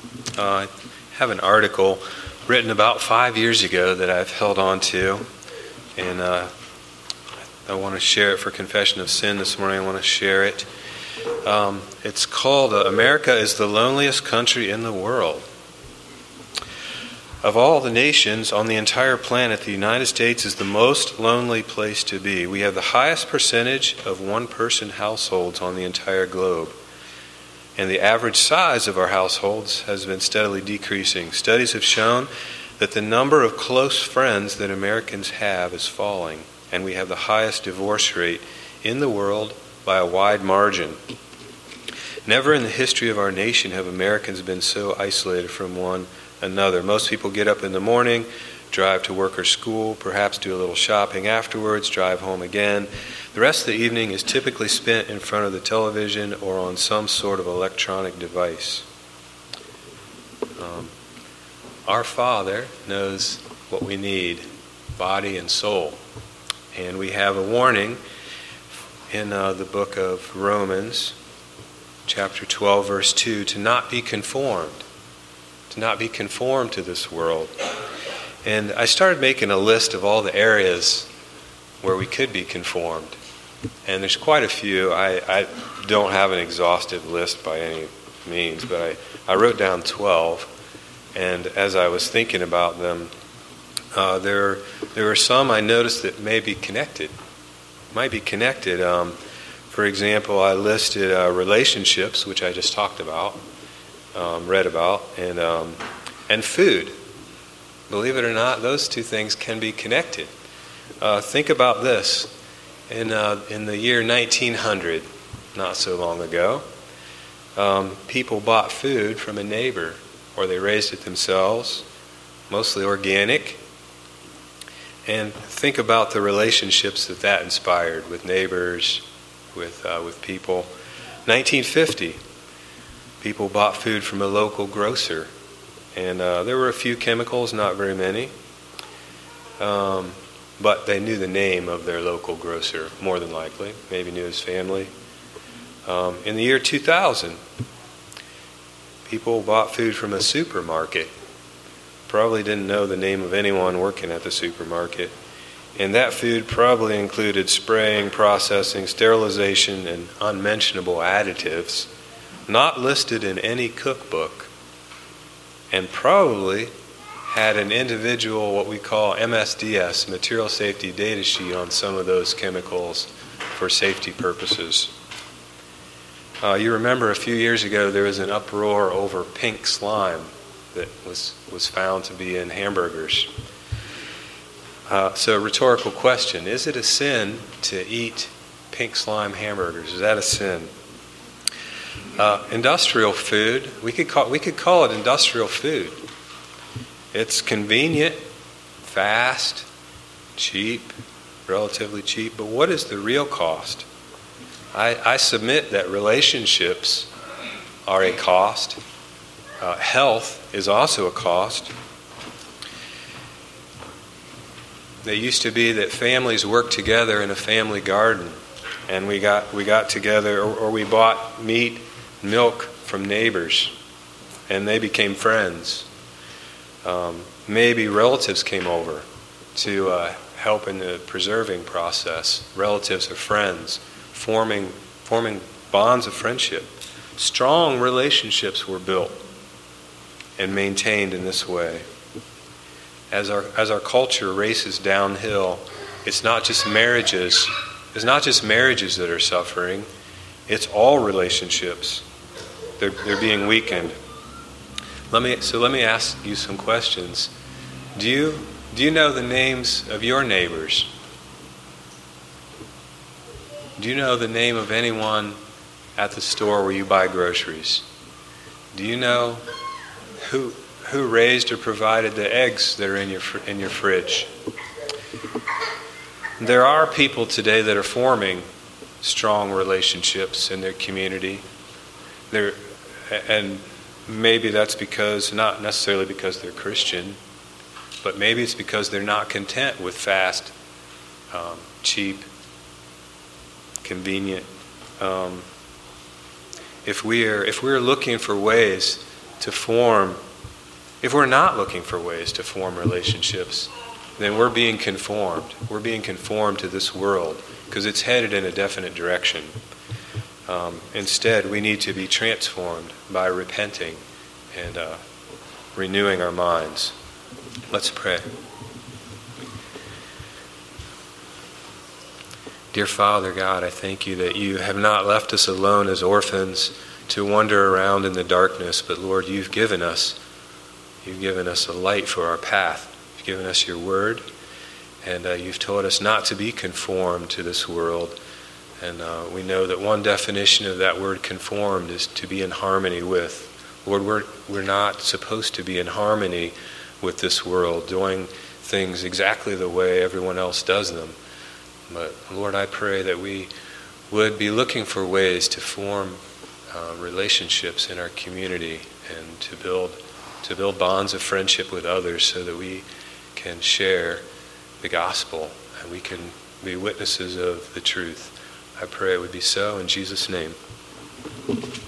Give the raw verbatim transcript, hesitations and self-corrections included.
Uh, I have an article written about five years ago that I've held on to, and uh, I want to share it for Confession of Sin this morning. I want to share it. Um, it's called uh, America is the Loneliest Country in the World. Of all the nations on the entire planet, the United States is the most lonely place to be. We have the highest percentage of one-person households on the entire globe. And the average size of our households has been steadily decreasing. Studies have shown that the number of close friends that Americans have is falling. And we have the highest divorce rate in the world by a wide margin. Never in the history of our nation have Americans been so isolated from one another. Most people get up in the morning, drive to work or school, perhaps do a little shopping afterwards, drive home again. The rest of the evening is typically spent in front of the television or on some sort of electronic device. Um, our Father knows what we need, body and soul. And we have a warning in uh, the book of Romans, chapter twelve, verse two, to not be conformed. To not be conformed to this world. And I started making a list of all the areas where we could be conformed. And there's quite a few. I, I don't have an exhaustive list by any means, but I, I wrote down twelve. And as I was thinking about them, uh, there, there were some I noticed that may be connected. Might be connected. Um, for example, I listed uh, relationships, which I just talked about. Um, read about, and um, and food. Believe it or not, those two things can be connected. Uh, think about this. In uh, in the year nineteen hundred, not so long ago, um, people bought food from a neighbor, or they raised it themselves, mostly organic. And think about the relationships that that inspired with neighbors, with uh, with people. nineteen fifty. People bought food from a local grocer, and uh, there were a few chemicals, not very many, um, but they knew the name of their local grocer, more than likely, maybe knew his family. Um, in the year two thousand, people bought food from a supermarket, probably didn't know the name of anyone working at the supermarket, and that food probably included spraying, processing, sterilization, and unmentionable additives not listed in any cookbook, and probably had an individual, what we call M S D S, material safety data sheet, on some of those chemicals for safety purposes. Uh, you remember a few years ago there was an uproar over pink slime that was, was found to be in hamburgers. Uh, so a rhetorical question, is it a sin to eat pink slime hamburgers? Is that a sin? Uh, industrial food, we could call we could call it industrial food. It's convenient, fast, cheap, relatively cheap, but what is the real cost? I, I submit that relationships are a cost. Uh, health is also a cost. It used to be that families worked together in a family garden, and we got we got together, or, or we bought meat, milk from neighbors, and they became friends. Um, maybe relatives came over to uh, help in the preserving process. Relatives or friends, forming forming bonds of friendship. Strong relationships were built and maintained in this way. As our as our culture races downhill, it's not just marriages. It's not just marriages that are suffering. It's all relationships. They're, they're being weakened. Let me so let me ask you some questions. Do you do you know the names of your neighbors? Do you know the name of anyone at the store where you buy groceries? Do you know who who raised or provided the eggs that are in your in your fridge? There are people today that are forming strong relationships in their community. They're, and maybe that's because, not necessarily because they're Christian, but maybe it's because they're not content with fast, um, cheap, convenient. Um, if we are if we're looking for ways to form, if we're not looking for ways to form relationships, then we're being conformed. We're being conformed to this world because it's headed in a definite direction. Um, instead, we need to be transformed by repenting and uh, renewing our minds. Let's pray. Dear Father God, I thank you that you have not left us alone as orphans to wander around in the darkness, but Lord, you've given us, you've given us a light for our path. You've given us your word, and uh, you've told us not to be conformed to this world. And uh, we know that one definition of that word conformed is to be in harmony with. Lord, we're, we're not supposed to be in harmony with this world, doing things exactly the way everyone else does them. But Lord, I pray that we would be looking for ways to form uh, relationships in our community and to build to build bonds of friendship with others so that we can share the gospel and we can be witnesses of the truth. I pray it would be so in Jesus' name.